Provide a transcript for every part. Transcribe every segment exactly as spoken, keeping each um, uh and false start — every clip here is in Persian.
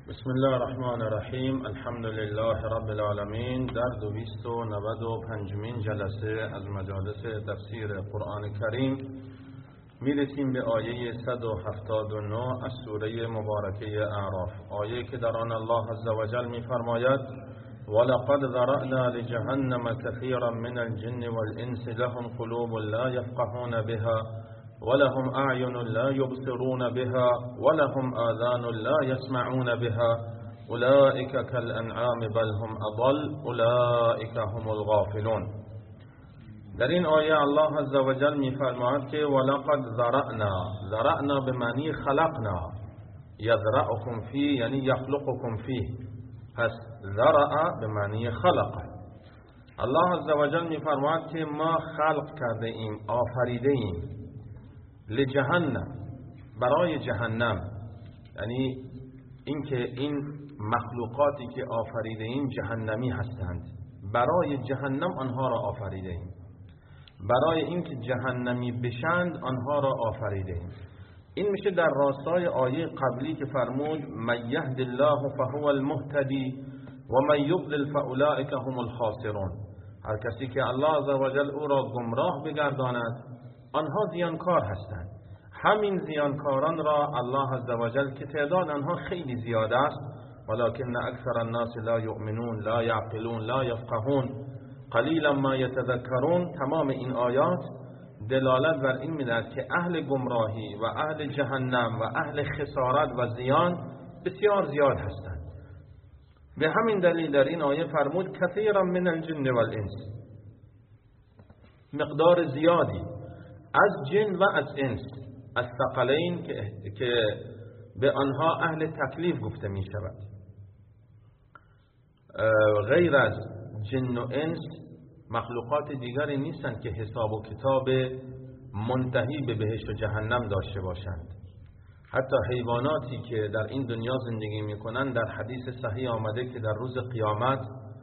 بسم الله الرحمن الرحیم. الحمد لله رب العالمین. در دویست و نود و پنجمین جلسه از مجالس تفسیر قرآن کریم میرسیم به آیه صد و هفتاد و نه از سوره مبارکه اعراف، آیه که در آن الله عز و جل میفرماید: ولقد ذرأنا لجهنم كثيرا من الجن والانس لهم قلوب لا يفقهون بها ولهم أعين لا يبصرون بها ولهم آذان لا يسمعون بها أولئك كالأنعام بل هم أضل أولئك هم الغافلون. در این آیه الله عز و جل می‌فرماید که ولقد ذرأنا، ذرأنا به معنی خلقنا، یذرأکم فیه یعنی یخلقکم فیه، پس ذرأ به معنی خلق. الله عز و جل می‌فرماید که ما خلق کرده ایم، آفریده ایم، لجهنم، برای جهنم، یعنی اینکه این مخلوقاتی که آفریده ایم جهنمی هستند، برای جهنم آنها را آفریده ایم، برای اینکه جهنمی بشند آنها را آفریده ایم. این میشه در راستای آیه قبلی که فرمود من یهد الله فهو المهتدی و من یضلل فاولئک هم الخاسرون. هر کسی که الله عز و جل او را گمراه بگرداند آنها زیانکار هستند. همین زیانکاران را الله عز و جل که تعداد آنها خیلی زیاد است، ولکن اکثر الناس لا یؤمنون لا یعقلون لا یفقهون قلیلا ما یتذکرون، تمام این آیات دلالت بر این می‌دهد که اهل گمراهی و اهل جهنم و اهل خسارت و زیان بسیار زیاد هستند. به همین دلیل در این آیه فرمود کثیرا من الجن والانس، مقدار زیادی از جن و از انس، از ثقلین که, که به آنها اهل تکلیف گفته می شود. غیر از جن و انس مخلوقات دیگری نیستند که حساب و کتاب منتهی به بهشت و جهنم داشته باشند. حتی حیواناتی که در این دنیا زندگی می کنند در حدیث صحیح آمده که در روز قیامت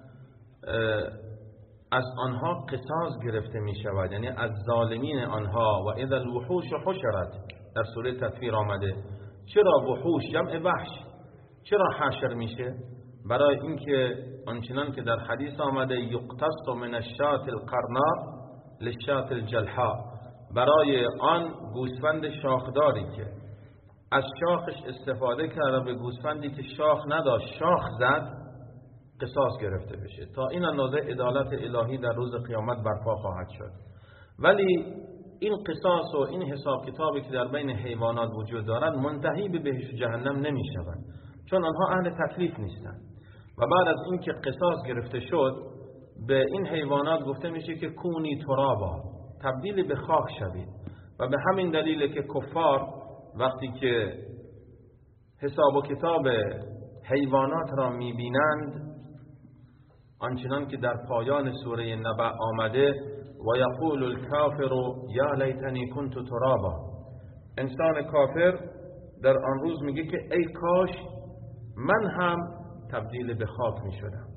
از آنها قصاص گرفته می شود، یعنی از ظالمین آنها. و اذا الوحوش حشرت در سوره تطفیر آمده. چرا وحوش جمع وحش چرا حشر میشه؟ برای اینکه آنچنان که در حدیث آمده یقتص من الشاة القرناء للشاة الجلحاء، برای آن گوسفند شاخداری که از شاخش استفاده کرده به گوسفندی که شاخ نداشت شاخ زد قصاص گرفته بشه. تا این اندازه عدالت الهی در روز قیامت برپا خواهد شد. ولی این قصاص و این حساب کتابی که در بین حیوانات وجود دارد منتهی به بهشت و جهنم نمی شود، چون آنها اهل تکلیف نیستند. و بعد از اینکه قصاص گرفته شد به این حیوانات گفته میشه که کونی ترابا، تبدیل به خاک شوید. و به همین دلیل که کفار وقتی که حساب و کتاب حیوانات را میبینند، آنچنان که در پایان سوره نبأ آمده و یقول الکافر یا لیتنی کنت ترابا، انسان کافر در آن روز میگه که ای کاش من هم تبدیل به خاک میشدم،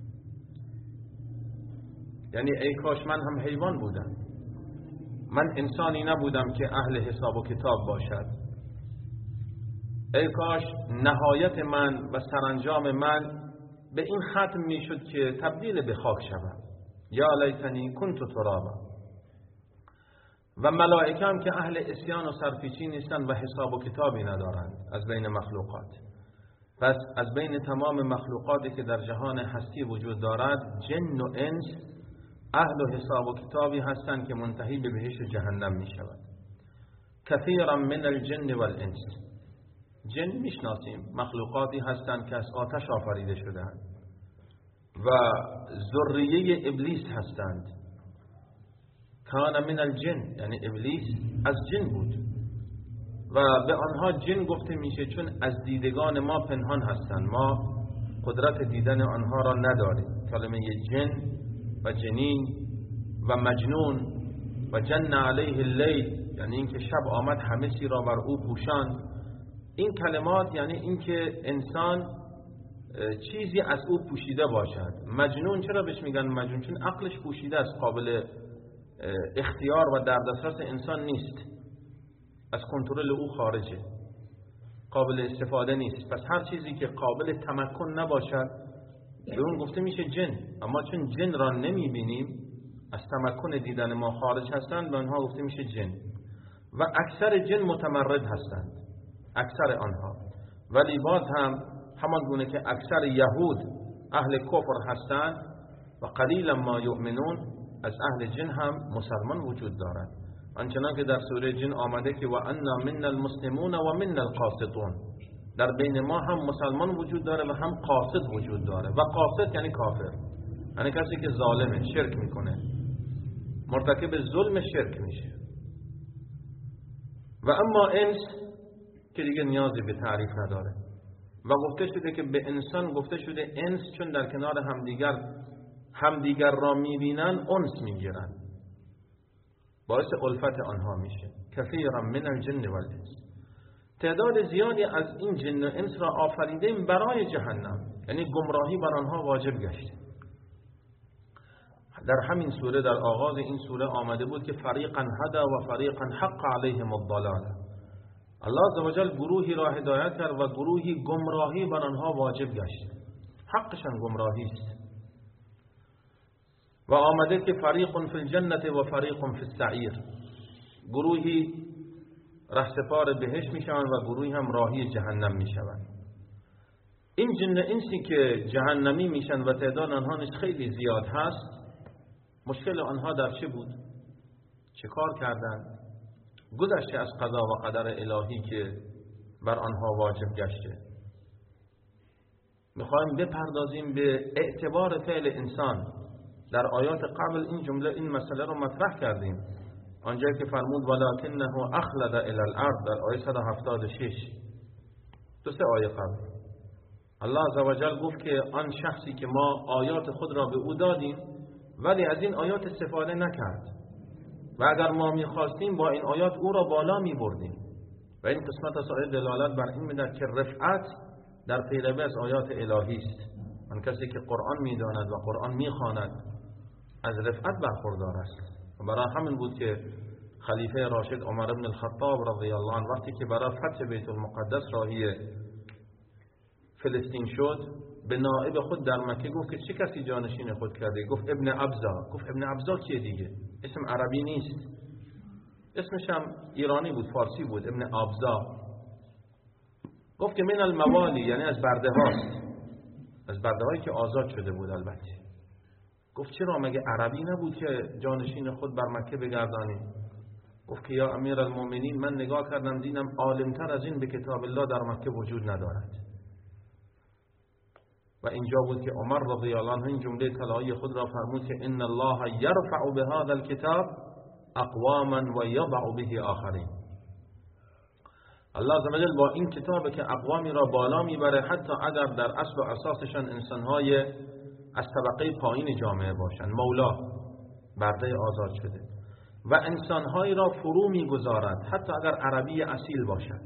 یعنی ای کاش من هم حیوان بودم، من انسانی نبودم که اهل حساب و کتاب باشد. ای کاش نهایت من و سرانجام من به این ختم میشد که تبدیل به خاک شوم. یا لیتنی کنت ترابا. و ملائکه هم که اهل عصیان و سرپیچی نیستند و حساب و کتابی ندارند از بین مخلوقات. پس از بین تمام مخلوقاتی که در جهان هستی وجود دارد، جن و انس اهل و حساب و کتابی هستند که منتهی به بهشت و جهنم می شود. کثیرا من الجن والانس، جن میشناسیم، مخلوقاتی هستند که از آتش آفریده شدند و ذریه ابلیس هستند. کان من الجن، یعنی ابلیس از جن بود و به آنها جن گفته میشه چون از دیدگان ما پنهان هستند، ما قدرت دیدن آنها را نداریم. کلمه جن و جنین و مجنون و جن علیه اللیل، یعنی اینکه شب آمد همه چی را بر او پوشاند. این کلمات یعنی اینکه انسان چیزی از او پوشیده باشد. مجنون چرا بهش میگن مجنون؟ چون عقلش پوشیده است، قابل اختیار و در دسترس انسان نیست، از کنترل او خارجه. قابل استفاده نیست. پس هر چیزی که قابل تمکن نباشد به اون گفته میشه جن. اما چون جن را نمیبینیم، از تمکن دیدن ما خارج هستند، به آنها گفته میشه جن. و اکثر جن متمرد هستند، اکثر آنها. ولی باز هم همان گونه که اکثر یهود اهل کفر هستند و قلیلا ما یؤمنون، از اهل جن هم مسلمان وجود دارد. آنچنان که در سوره جن آمده که و انا منا المسلمون و منا القاسطون، در بین ما هم مسلمان وجود داره و هم قاسط وجود داره. و قاسط یعنی کافر، یعنی کسی که ظالمه، شرک میکنه، مرتکب ظلم شرک میشه. و اما انس که دیگه نیازی به تعریف نداره. و گفته شده که به انسان گفته شده انس چون در کنار همدیگر همدیگر را میبینن انس میگیرن، باعث الفت آنها میشه. کثیرا من الجن والانس، تعداد زیادی از این جن و انس را آفریدیم برای جهنم، یعنی گمراهی بر آنها واجب گشته. در همین سوره، در آغاز این سوره آمده بود که فریقا هدا و فریقا حق علیهم الضلاله. الله عزوجل گروهی را هدایت کرد و گروهی گمراهی بر آنها واجب گشت، حقشان گمراهی است. و آمده که فریق فی الجنه و فریق فی السعیر، گروهی رهسپار بهشت میشوند و گروهی هم راهی جهنم میشوند. این جن انسی که جهنمی میشن و تعداد آنها خیلی زیاد هست، مشکل آنها در چه بود؟ چه کار کردند؟ گذشته از قضا و قدر الهی که بر آنها واجب گشته. میخوایم بپردازیم به اعتبار فعل انسان. در آیات قبل این جمله این مسئله رو مطرح کردیم، آنجایی که فرمود ولکنه اخلد الی الارض، در آیه صد و هفتاد و شش، دو سه آیه قبل الله عزوجل گفت که آن شخصی که ما آیات خود را به او دادیم ولی از این آیات استفاده نکرد و اگر ما میخواستیم با این آیات او را بالا میبردیم. و این قسمت از آیه دلالت بر این میدهد که رفعت در پیروی از آیات الهی است. آن کسی که قرآن میداند و قرآن میخواند از رفعت برخوردار است. و برای همین بود که خلیفه راشد عمر بن الخطاب رضی الله عنه وقتی که برای فتح بیت المقدس راهی فلسطین شد، به نائب خود در مکه گفت که چه کسی جانشین خود کرده؟ گفت ابن ابزا. گفت ابن ابزا کیه دیگه؟ اسم عربی نیست، اسمش هم ایرانی بود، فارسی بود، ابن ابزا. گفت که من الموالی، یعنی از برده هاست، از برده هایی که آزاد شده بود. البته گفت چرا مگه عربی نبود که جانشین خود بر مکه بگردانی؟ گفت که یا امیر المؤمنین، من نگاه کردم دیدم عالمتر از این به کتاب الله در مکه وجود ندارد. و اینجا بود که عمر رضی الله عنه این جمله طلایی خود را فرمود که ان الله یرفع بهذا الكتاب اقواما و یضع به آخرین. الله عزوجل با این کتاب که اقوامی را بالا میبره، حتی اگر در اصل و اساسشان انسانهای از طبقه پایین جامعه باشند، مولا، برده آزاد شده، و انسانهایی را فرو میگذارد حتی اگر عربی اصیل باشد.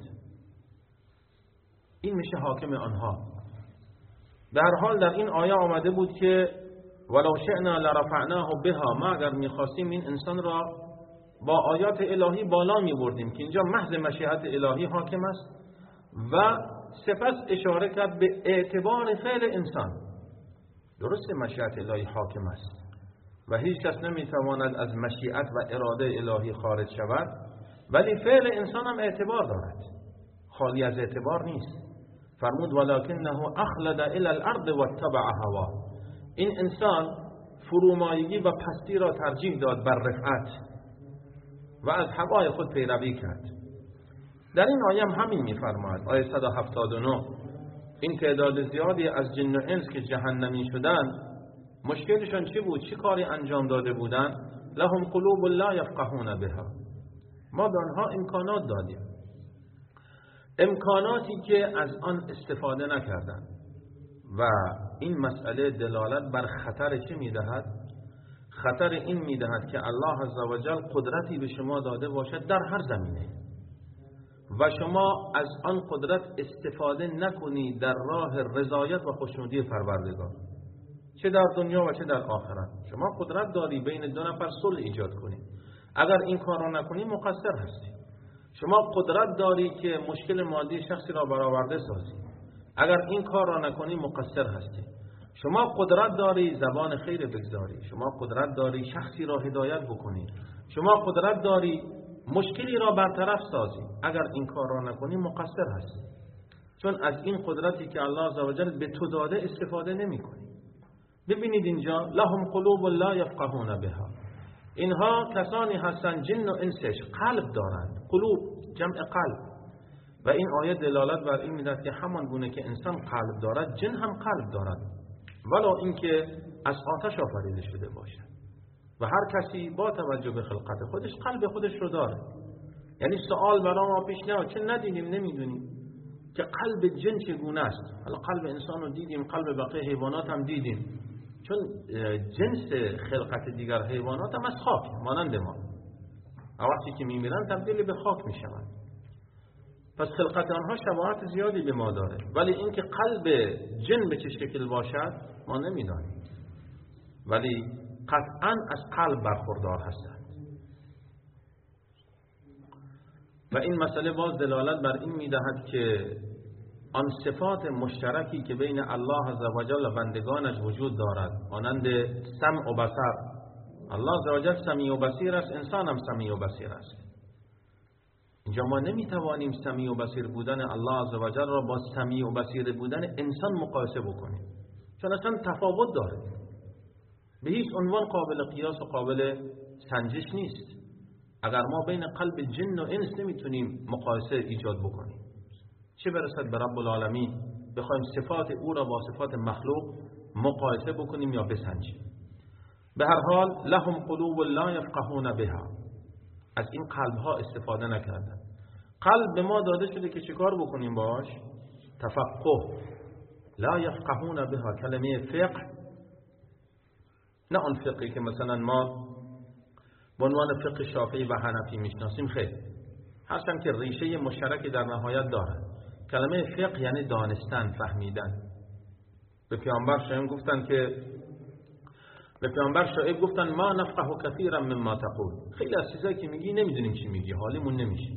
این میشه حاکم آنها. در حال در این آیه آمده بود که ولو شئنا لرفعناه بها، ما اگر میخواستیم این انسان را با آیات الهی بالا میبردیم، که اینجا محض مشیت الهی حاکم است. و سپس اشاره کرد به اعتبار فعل انسان. درست مشیت الهی حاکم است و هیچ کس نمیتواند از مشیت و اراده الهی خارج شود، ولی فعل انسان هم اعتبار دارد، خالی از اعتبار نیست. فرمود ولکنه اخلد الی الارض واتبع هوا. این انسان فرومایگی و پستی را ترجیح داد بر رفعت و از هوای خود پیروی کرد. در این آیه هم همین میفرماید، آیه صد و هفتاد و نه، این تعداد زیادی از جن و انس که جهنمی شدن، مشکلشان چی بود؟ چی کاری انجام داده بودن؟ لهم قلوب لا یفقهون بها، ما به آنها امکانات دادیم، امکاناتی که از آن استفاده نکردند. و این مسئله دلالت بر خطر چه میدهد؟ خطر این میدهد که الله عزوجل قدرتی به شما داده باشد در هر زمینه و شما از آن قدرت استفاده نکنید در راه رضایت و خوشنودی پروردگار، چه در دنیا و چه در آخرت. شما قدرت داری بین دو نفر صلح ایجاد کنید، اگر این کار را نکنید مقصر هستی. شما قدرت داری که مشکل مادی شخصی را برآورده سازی. اگر این کار را نکنی مقصر هستی. شما قدرت داری زبان خیر بگذاری. شما قدرت داری شخصی را هدایت بکنی. شما قدرت داری مشکلی را برطرف سازی. اگر این کار را نکنی مقصر هستی، چون از این قدرتی که الله عزوجل به تو داده استفاده نمی کنی. ببینید اینجا لهم قلوب لا یفقهون بها، اینها کسانی هستند جن و انسش قلب دارند. قلوب جمع قلب، و این آیه دلالت بر این می‌دهد که همان گونه که انسان قلب دارد جن هم قلب دارد، ولو اینکه از آتش آفریده شده باشد. و هر کسی با توجه به خلقت خودش قلب خودش رو داره. یعنی سوال برای ما پیش نیاد چه ندیدیم نمیدونیم که قلب جن چگونه است. حالا قلب انسان رو دیدیم، قلب بقیه حیوانات هم دیدیم، چون جنس خلقت دیگر حیوانات هم از خاک مانند ما، وقتی که میمیرن تبدیل به خاک میشوند. پس خلقت آنها شباهت زیادی به ما داره، ولی اینکه قلب جن به چه شکل باشد ما نمیدانیم، ولی قطعا از قلب برخوردار هستند. و این مسئله باز دلالت بر این میدهد که آن صفات مشترکی که بین الله عزوجل و بندگانش وجود دارد، مانند سمع و بصر. الله عزوجل سمیع و بصیر است، انسان هم سمیع و بصیر است. اینجا ما نمیتوانیم سمیع و بصیر بودن الله عزوجل را با سمیع و بصیر بودن انسان مقایسه بکنیم، چون اصلا تفاوت داره، به هیچ عنوان قابل قیاس و قابل سنجش نیست. اگر ما بین قلب جن و انس نمیتونیم مقایسه ایجاد بکنیم، چه برسد به رب العالمین بخوایم صفات او را با صفات مخلوق مقایسه بکنیم یا بسنجیم. به هر حال لهم قلوب لا یفقهون بها، از این قلب ها استفاده نکردن. قلب به ما داده شده که چیکار بکنیم باش؟ تفقه. لا یفقهون بها، کلمه فقه نه آن فقهی که مثلا ما به عنوان فقه شافعی و حنفی میشناسیم، خیر، هرچند که ریشه مشترکی در نهایت دارد. کلمه فقه یعنی دانستن، فهمیدن. به پیامبر شایعه گفتن که به پیامبر شایعه گفتن ما نفقه کثیرا مما تقول، خیلی از چیزایی که میگی نمیدونیم چی میگی، حالیمون نمیشه.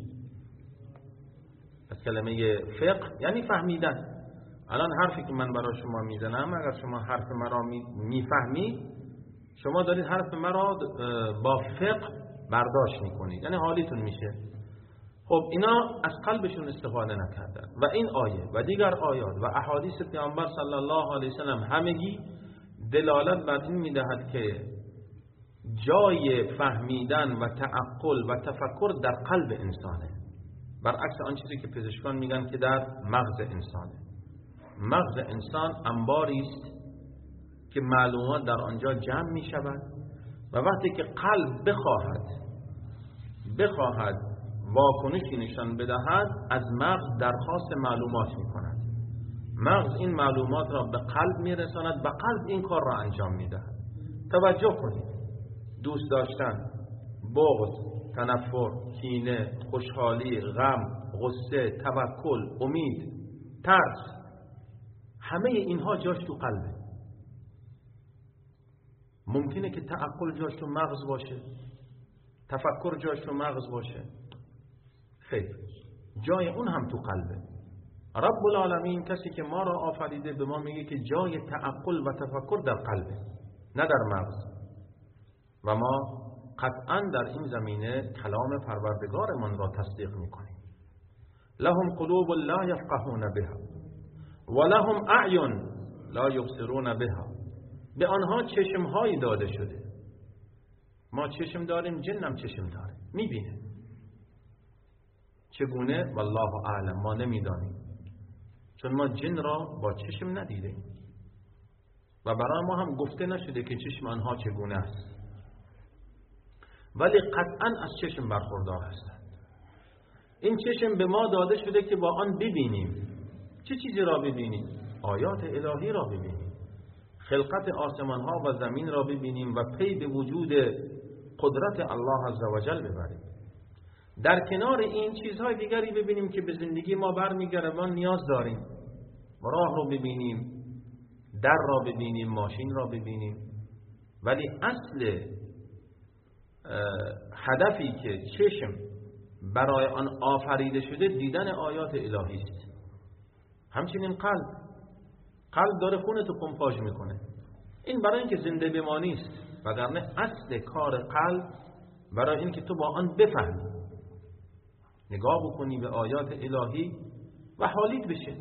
از کلمه فقه یعنی فهمیدن. الان حرفی که من برای شما میزنم، اگر شما حرف مرا میفهمی، شما دارید حرف مرا با فقه برداشت میکنید، یعنی حالیتون میشه. خب اینا از قلبشون استفاده نکردن. و این آیه و دیگر آیات و احادیث پیامبر صلی الله علیه وسلم همگی دلالت بر این میدهد که جای فهمیدن و تعقل و تفکر در قلب انسانه، برعکس آن چیزی که پزشکان میگن که در مغز انسانه. مغز انسان انباری است که معلومات در آنجا جمع می شود، و وقتی که قلب بخواهد بخواهد واکنشی نشان بدهد، از مغز درخواست معلومات می کند. مغز این معلومات را به قلب می رساند و قلب این کار را انجام می دهد. توجه کنید، دوست داشتن، بغض، تنفر، کینه، خوشحالی، غم، غصه، توکل، امید، ترس، همه اینها جاش تو قلبه. ممکنه که تعقل جاش تو مغز باشه، تفکر جاش تو مغز باشه، خیر، جای اون هم تو قلبه. رب العالمین کسی که ما را آفریده به ما میگه که جای تعقل و تفکر در قلبه، نه در مغز. و ما قطعا در این زمینه کلام پروردگارمان را تصدیق میکنیم. لهم قلوب لا یفقهون بها و لهم اعین لا یبصرون بها، به آنها چشم هایی داده شده. ما چشم داریم، جنم چشم داره، میبینه. چگونه؟ والله اعلم، ما نمیدانیم، چون ما جن را با چشم ندیدیم و برای ما هم گفته نشده که چشم آنها چگونه است، ولی قطعا از چشم برخوردار هستند. این چشم به ما داده شده که با آن ببینیم. چه چیزی را ببینیم؟ آیات الهی را ببینیم، خلقت آسمان ها و زمین را ببینیم و پی به وجود قدرت الله عزوجل ببریم. در کنار این چیزهای دیگری ببینیم که به زندگی ما برمیگرده، ما نیاز داریم. راه رو ببینیم، در را ببینیم، ماشین را ببینیم، ولی اصل هدفی که چشم برای آن آفریده شده دیدن آیات الهی است. همچنین قلب قلب داره خونتو پمپاژ میکنه. این برای اینکه زنده بمانی است، وگرنه اصل کار قلب برای اینکه تو با آن بفهمی، نگاه بکنی به آیات الهی و حالیت بشه،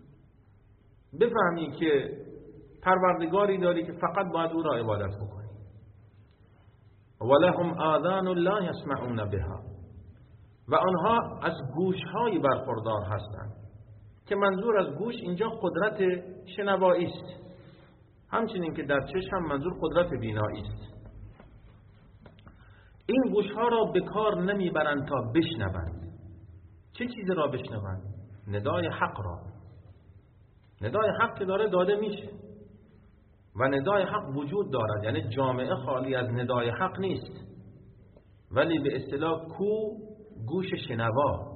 بفهمی که پروردگاری داری که فقط باید او را عبادت بکنی. ولهم آذان لا یسمعون بها، و آنها از گوش‌های برخوردار هستند که منظور از گوش اینجا قدرت شنوایی است، همچنین که در چشم هم منظور قدرت بینایی است. این گوش‌ها را به کار نمیبرند تا بشنوند. چه چیزی را بشنوند؟ ندای حق را. ندای حق که داره داده میشه و ندای حق وجود دارد، یعنی جامعه خالی از ندای حق نیست، ولی به اصطلاح کو گوش شنوا.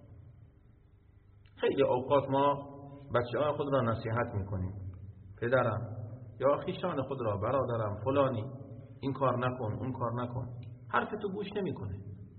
خیلی اوقات ما بچه های خود را نصیحت میکنیم، پدرم یا خویشان خود را، برادرم فلانی این کار نکن اون کار نکن، حرف تو گوش نمیکنه.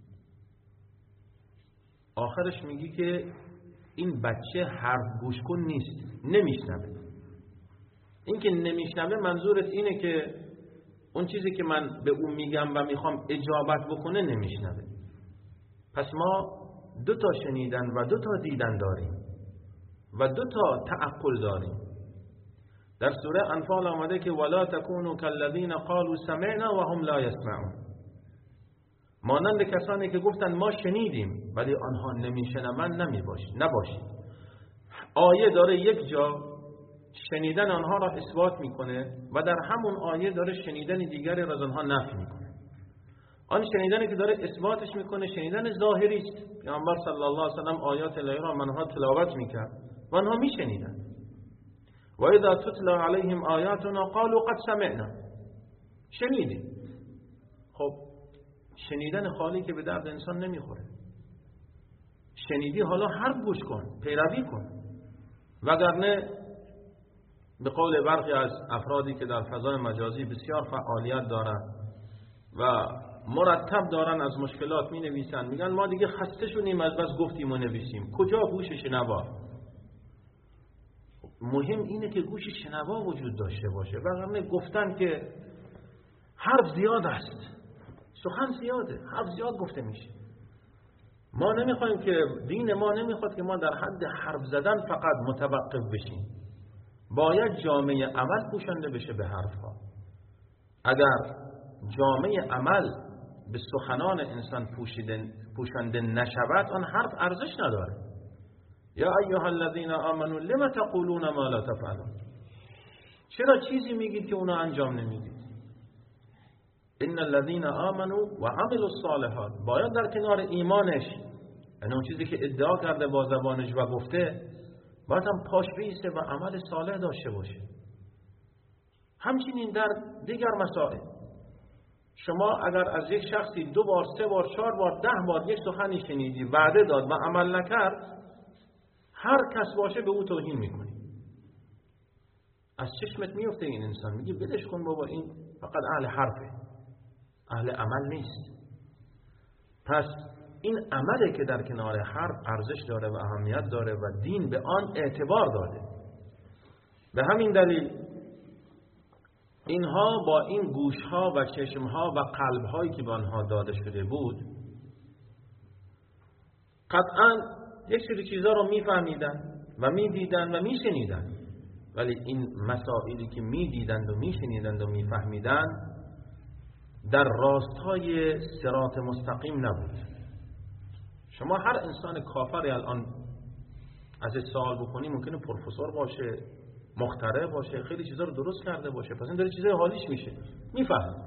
آخرش میگی که این بچه حرف گوش کن نیست، نمیشنوه. این که نمیشنوه منظورت اینه که اون چیزی که من به اون میگم و میخوام اجابت بکنه نمیشنوه. پس ما دو تا شنیدن و دو تا دیدن داریم و دو تا تعقل داریم. در سوره انفال آمده که ولا تکونوا کالذین قالوا سمعنا وهم لا یسمعون، مانند کسانی که گفتند ما شنیدیم ولی آنها نمیشنوند نباشید. آیه داره یک جا شنیدن آنها را اثبات میکنه و در همون آیه داره شنیدن دیگری را از آنها نفی میکنه. آن شنیدنی که داره اثباتش میکنه شنیدن ظاهری است. پیامبر صلی الله علیه و سلم آیات الهی را منها تلاوت میکرد و آنها میشنیدن. و اذا تتلا علیهم آیاتنا قالوا قد سمعنا، شنیدیم. خب شنیدن خالی که به درد انسان نمیخوره. شنیدی حالا حرف گوش کن، پیروی کن، وگرنه به قول برخی از افرادی که در فضای مجازی بسیار فعالیت دارن و مرتب دارن از مشکلات می نویسن، میگن ما دیگه خسته شدیم از بس گفتیم و نویسیم. کجا گوش شنوا؟ مهم اینه که گوش شنوا وجود داشته باشه، وگرنه گفتن که حرف زیاد است، سخن زیاده، حرف زیاد گفته میشه. ما نمیخوایم که، دین ما نمیخواد که ما در حد حرف زدن فقط متوقف بشیم. باید جامعه عمل پوشنده بشه به حرفها. اگر جامعه عمل به سخنان انسان پوشنده نشود، آن حرف ارزش نداره. یا ایها الذین آمنوا لما تقولون ما لا تفعلون، چرا چیزی میگید که اونو انجام نمیدید؟ ان الذين آمنوا وعملوا الصالحات، باید در کنار ایمانش، یعنی اون چیزی که ادعا کرده با زبانش و گفته، باید هم پاش بیسته و عمل صالح داشته باشه. همچنین در دیگر مسائل، شما اگر از یک شخصی دو بار، سه بار، چهار بار، ده بار یک سخنی شنیدی، وعده داد و عمل نکرد، هر کس باشه به او توهین میکنی. از چشمت میفته این انسان، میگی بدش کن بابا، این فقط اهل حرفه، اهل عمل نیست. پس این عمله که در کنار حرف ارزش داره و اهمیت داره و دین به آن اعتبار داده. به همین دلیل اینها با این گوشها و چشمها و قلبهایی که به آنها داده شده بود، قطعا یک سری چیزا رو میفهمیدن و میدیدن و میشنیدن، ولی این مسائلی که میدیدند و میشنیدند و میفهمیدن در راستای صراط مستقیم نبود. شما هر انسان کافری الان از سوال بکنی، ممکنه پروفسور باشه، مخترع باشه، خیلی چیزا رو درست کرده باشه، پس این داره چیزای حالیش میشه، میفهمه.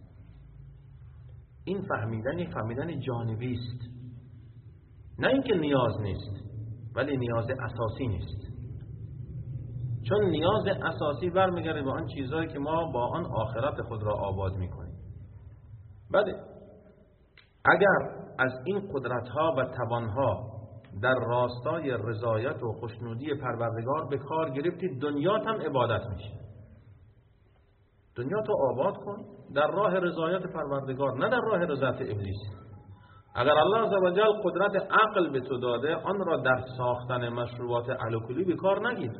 این فهمیدن یک فهمیدن جانبی است، نه اینکه نیاز نیست، ولی نیاز اساسی نیست. چون نیاز اساسی برمیگرده به آن چیزهایی که ما با آن آخرت خود را آباد میکنیم. بله، اگر از این قدرت‌ها و توان‌ها در راستای رضایت و خوشنودی پروردگار به کار گرفتید، دنیات هم عبادت میشه. دنیاتو آباد کن در راه رضایت پروردگار، نه در راه رضایت ابلیس. اگر الله عزوجل قدرت عقل به تو داده، آن را در ساختن مشروبات الکلی به کار نگیر.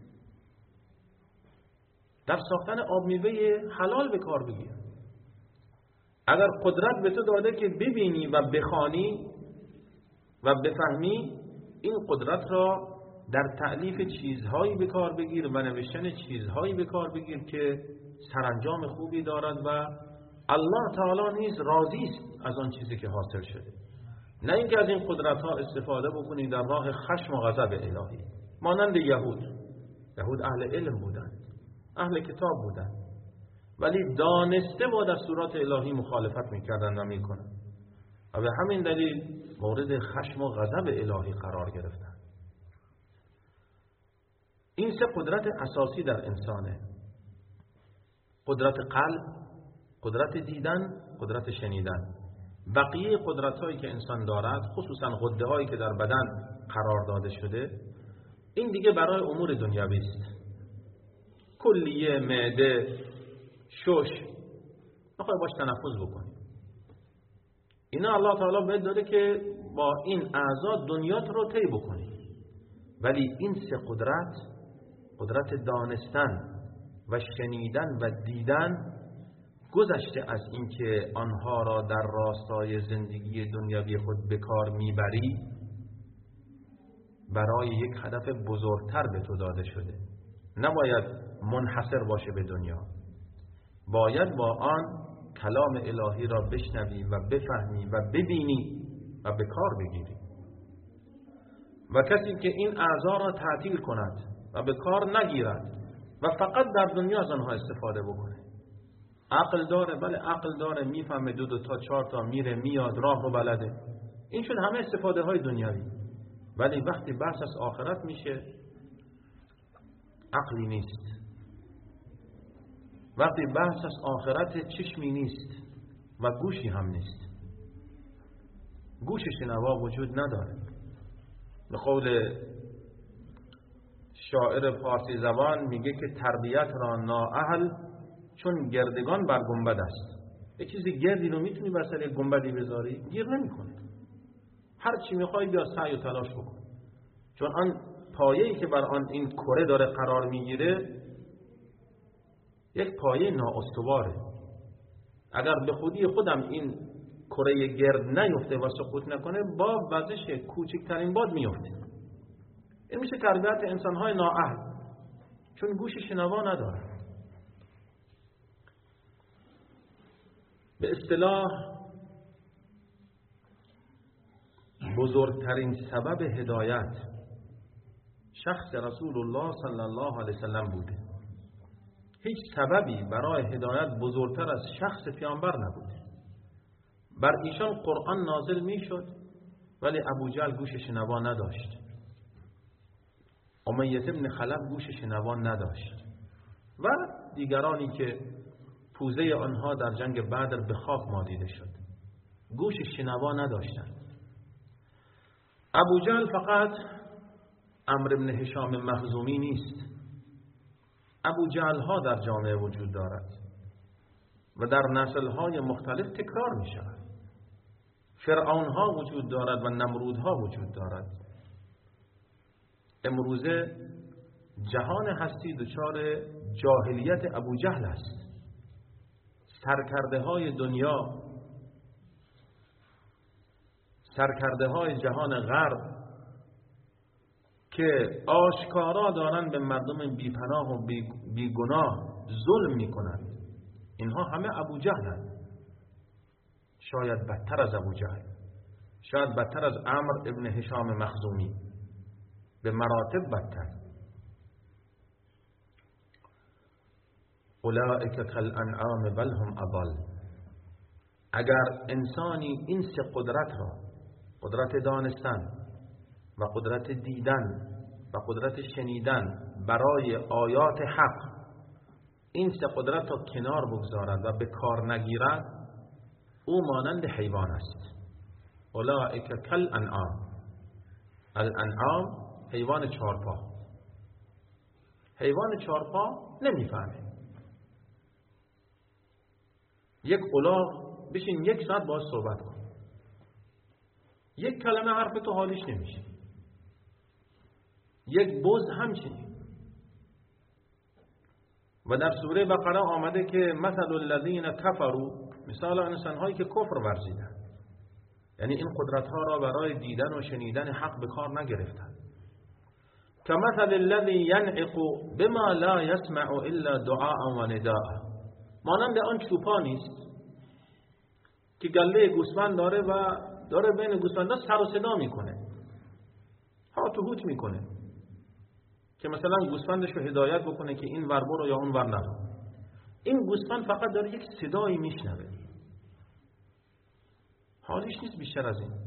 در ساختن آب میوه حلال به کار بگیر. اگر قدرت به تو داده که ببینی و بخوانی و بفهمی، این قدرت را در تألیف چیزهایی به کار بگیر و نوشتن چیزهایی به کار بگیر که سرانجام خوبی دارد و الله تعالی نیز راضی است از آن چیزی که حاصل شده. نه اینکه از این قدرت ها استفاده بکنی در راه خشم و غضب الهی، مانند یهود. یهود اهل علم بودند، اهل کتاب بودند، ولی دانسته با دستورات الهی مخالفت میکردند و میکنند و به همین دلیل مورد خشم و غضب الهی قرار گرفتند. این سه قدرت اساسی در انسانه: قدرت قلب، قدرت دیدن، قدرت شنیدن. بقیه قدرت هایی که انسان دارد، خصوصا غده هایی که در بدن قرار داده شده، این دیگه برای امور دنیوی است. کلیه، معده، شش، میخوای باش تنفس بکنی. اینا الله تعالی بهت داده که با این اعضا دنیات رو طی بکنی. ولی این سه قدرت، قدرت دانستن و شنیدن و دیدن، گذشته از اینکه آنها را در راستای زندگی دنیوی خود به کار میبری، برای یک هدف بزرگتر به تو داده شده. نباید منحصر باشه به دنیا، باید با آن کلام الهی را بشنوی و بفهمی و ببینی و به کار بگیری. و کسی که این اعضا را تعطیل کند و به کار نگیرد و فقط در دنیا از آنها استفاده بکنه، عقل داره، بله عقل داره، میفهمه، دو دو تا چهار تا میره میاد، راه رو بلده، این شد همه استفاده های دنیوی. ولی وقتی بحث از آخرت میشه، عقلی نیست. وقتی بحث از آخرت، چشمی نیست و گوشی هم نیست. گوش شنوا وجود نداره. به قول شاعر فارسی زبان میگه که تربیت را نااهل چون گردگان بر گنبد است. یک چیزی گردی رو میتونی بر سر گنبدی بذاری؟ گیر نمیکنه. هر چی میخوای بیا سعی و تلاش بکن، چون آن پایه‌ای که بر آن این کره داره قرار میگیره یک پایه نااستواره. اگر به خودی خودم این کره گرد نیفته و سقوط نکنه، با وزش کوچکترین باد میفته. این میشه تربیت انسان‌های نااهل، چون گوش شنوا نداره. به اصطلاح بزرگترین سبب هدایت شخص رسول الله صلی الله علیه وسلم بوده. هیچ سببی برای هدایت بزرگتر از شخص پیامبر نبوده. بر ایشان قرآن نازل می شد، ولی ابو جهل گوش شنوا نداشت. امیة ابن خلف گوش شنوا نداشت و دیگرانی که پوزه آنها در جنگ بدر به خاک مالیده شد، گوش شنوا نداشتند. ابو جهل فقط عمرو بن هشام مخزومی نیست. ابو جهل ها در جامعه وجود دارد و در نسل های مختلف تکرار می شود. فرعون ها وجود دارد و نمرود ها وجود دارد. امروزه جهان هستی دچار جاهلیت ابو جهل است. سرکرده های دنیا، سرکرده های جهان غرب که آشکارا دارند به مردم بیپناه و بیگناه ظلم میکنند، اینها همه ابو جهلند. شاید بدتر از ابو جهل، شاید بدتر از عمرو ابن هشام مخزومی، به مراتب بدتر. اولئک کالانعام بل هم اضل. اگر انسانی این سه قدرت را، قدرت دانستن و قدرت دیدن و قدرت شنیدن برای آیات حق، این سه قدرت را کنار بگذارد و به کار نگیرد، او مانند حیوان است. اولئک کالانعام. الانعام حیوان چهارپا. حیوان چهارپا نمیفهمه. یک الاغ بشین یک ساعت باهاش صحبت کن، یک کلمه حرف تو حالیش نمیشه. یک بز همچنین. و در سوره بقره آمده که مثل الذین کفروا، مثال انسان هایی که کفر ورزیدن، یعنی این قدرت ها را برای دیدن و شنیدن حق به کار نگرفتند. کمثل الذی ینعق بما لا یسمع الا دعاء و نداء، مانند آن چوپانی است که گله گوسفند داره و داره بین گوسفندا سر و صدا میکنه، هات و هوت میکنه که مثلا گوسفندش رو هدایت بکنه که این ور برو یا اون ور نرو. این گوسفند فقط داره یک صدایی میشنوه، حالیش نیست بیشتر از این.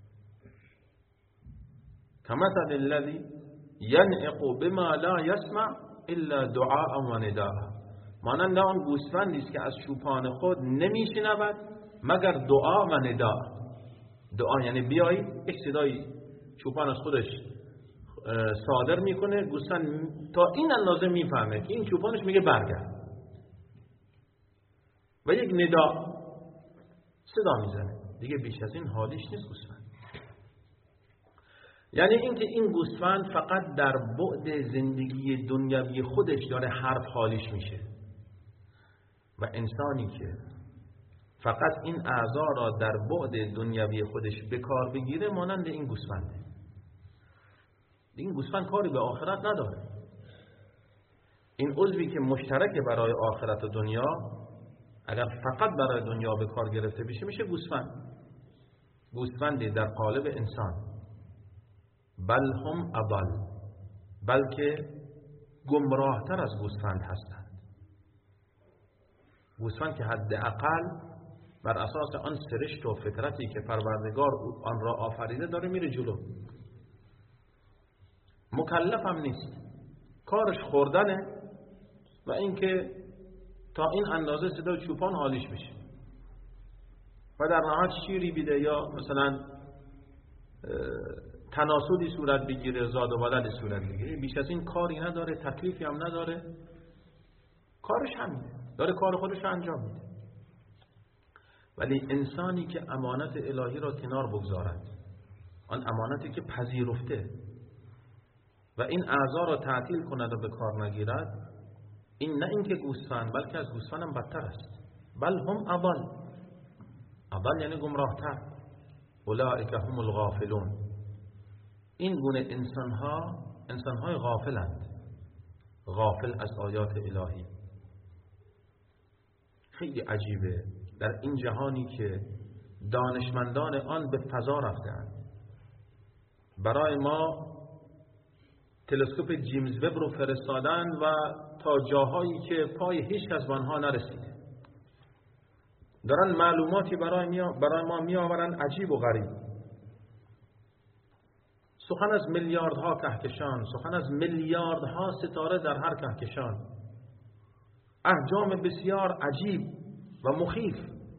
کمثل الذی ینعق بما لا یسمع الا دعاء و نداء، مانند آن گوسفندی است که از چوپان خود نمیشنود مگر دعا و نداء. دعا یعنی بیایی، یک صدای چوپان از خودش صادر میکنه، گوسفند تا این اندازه میفهمه که این چوپانش میگه برگرد، و یک ندا صدا میزنه، دیگه بیش از این حالیش نیست گوسفند. یعنی اینکه این گوسفند فقط در بعد زندگی دنیوی خودش داره حرف حالیش میشه، و انسانی که فقط این اعضا را در بعد دنیوی خودش به کار بگیره مانند این گوسفنده. این گوسفند کاری به آخرت نداره. این عضوی که مشترک برای آخرت و دنیا، اگر فقط برای دنیا به کار گرفته بشه میشه گوسفند. گوسفندی در قالب انسان، بل هم اضل، بلکه گمراهتر از گوسفند هستند. گوسفند که حداقل بر اساس آن سرشت و فطرتی که پروردگار آن را آفریده داره میره جلو، مکلف هم نیست، کارش خوردنه و اینکه تا این اندازه صدای چوپان حالیش بشه و در نهایت شیری بیده یا مثلا تناسلی صورت بگیره، زاد و ولد صورت بگیره. بیش از این کاری نداره، تکلیفی هم نداره، کارش همینه، داره کار خودش رو انجام میده. ولی انسانی که امانت الهی را کنار بگذارد، آن امانتی که پذیرفته و این اعضا را تعطیل کند و به کار نگیرد، این نه اینکه گوسفند، بلکه از گوسفند هم بدتر است. بل هم اضل، اضل یعنی گمراهتر. اولئک هم الغافلون، این گونه انسانها انسانهای غافلند، غافل از آیات الهی. خیلی عجیبه در این جهانی که دانشمندان آن به فضا رفتند، برای ما تلسکوپ جیمز وب رو فرستادن و تا جاهایی که پای هیچ از آنها نرسیده دارن معلوماتی برای, می... برای ما می آورن عجیب و غریب. سخن از میلیاردها کهکشان، سخن از میلیاردها ستاره در هر کهکشان، احجام بسیار عجیب و مخیف.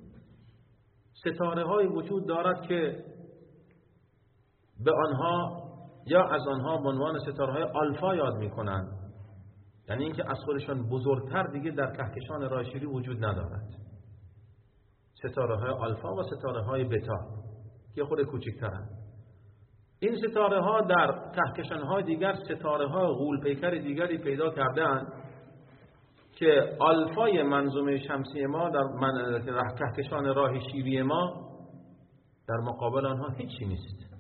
ستاره های وجود دارد که به آنها یا از آنها به عنوان ستاره های آلفا یاد می کنند، یعنی اینکه از خودشان بزرگتر دیگه در کهکشان راه شیری وجود ندارد. ستاره های آلفا و ستاره های بتا که خود کوچکترند. این ستاره ها در کهکشان های دیگر ستاره های غول پیکر دیگری پیدا کردند که آلفای منظومه شمسی ما در من... کهکشان راه شیری ما در مقابل آنها هیچی نیست.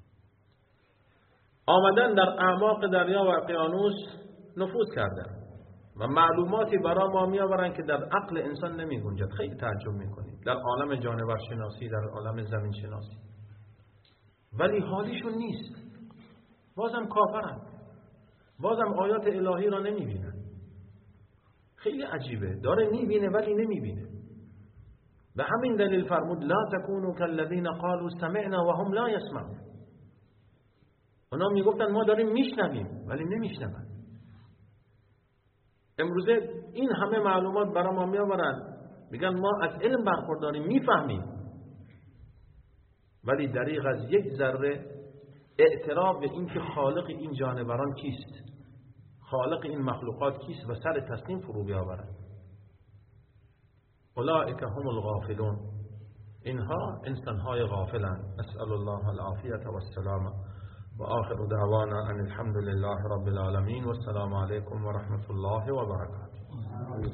آمدن در اعماق دریا و اقیانوس نفوذ کردن و معلوماتی برای ما می آورن که در عقل انسان نمی گنجد. خیلی تعجب می کنیم در عالم جانور شناسی، در عالم زمین شناسی، ولی حالیشون نیست. بازم کافرن، بازم آیات الهی را نمی بینن. خیلی عجیبه، داره می بینه ولی نمی بینه. به همین دلیل فرمود لا تکونوا کالذین قالوا سمعنا وهم لا یسمعون. اونا می گفتن ما داریم میشنویم ولی نمیشنون. امروزه این همه معلومات برای ما می آورن، میگن ما از علم برخورداریم، میفهمیم، ولی دریغ از یک ذره اعتراف به این که خالق این جانوران کیست، خالق این مخلوقات کیست و سر تسلیم فرو بیاورند. اولئک هم الغافلون، اینها انسانهای غافلند. اسأل الله العافیة و السلامة و آخر دعوانا ان الحمد لله رب العالمین و السلام علیکم و رحمت الله و برکاته.